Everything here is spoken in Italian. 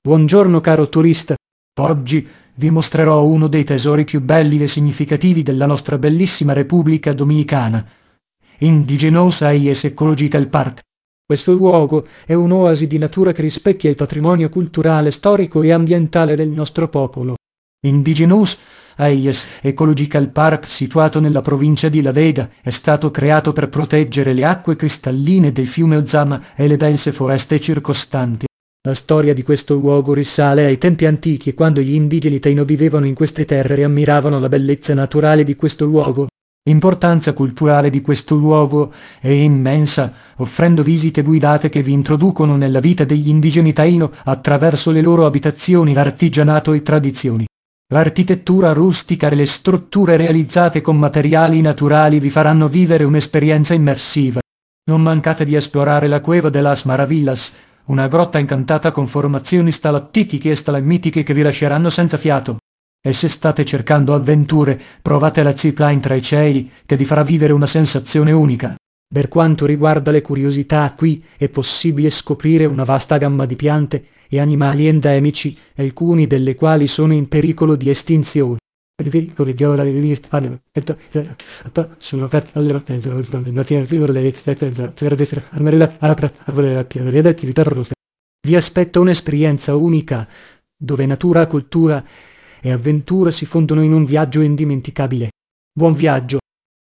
Buongiorno caro turista. Oggi vi mostrerò uno dei tesori più belli e significativi della nostra bellissima Repubblica Dominicana. Indigenous Ayes Ecological Park. Questo luogo è un'oasi di natura che rispecchia il patrimonio culturale, storico e ambientale del nostro popolo. Indigenous Ayes Ecological Park, situato nella provincia di La Vega, è stato creato per proteggere le acque cristalline del fiume Ozama e le dense foreste circostanti. La storia di questo luogo risale ai tempi antichi e quando gli indigeni Taino vivevano in queste terre e ammiravano la bellezza naturale di questo luogo. L'importanza culturale di questo luogo è immensa, offrendo visite guidate che vi introducono nella vita degli indigeni Taino attraverso le loro abitazioni, artigianato e tradizioni. L'architettura rustica e le strutture realizzate con materiali naturali vi faranno vivere un'esperienza immersiva. Non mancate di esplorare la Cueva de las Maravillas, una grotta incantata con formazioni stalattitiche e stalagmitiche che vi lasceranno senza fiato. E se state cercando avventure, provate la zipline tra i cieli, che vi farà vivere una sensazione unica. Per quanto riguarda le curiosità, qui è possibile scoprire una vasta gamma di piante e animali endemici, alcuni delle quali sono in pericolo di estinzione. Vi aspetta un'esperienza unica, dove natura, cultura e avventura si fondono in un viaggio indimenticabile. Buon viaggio!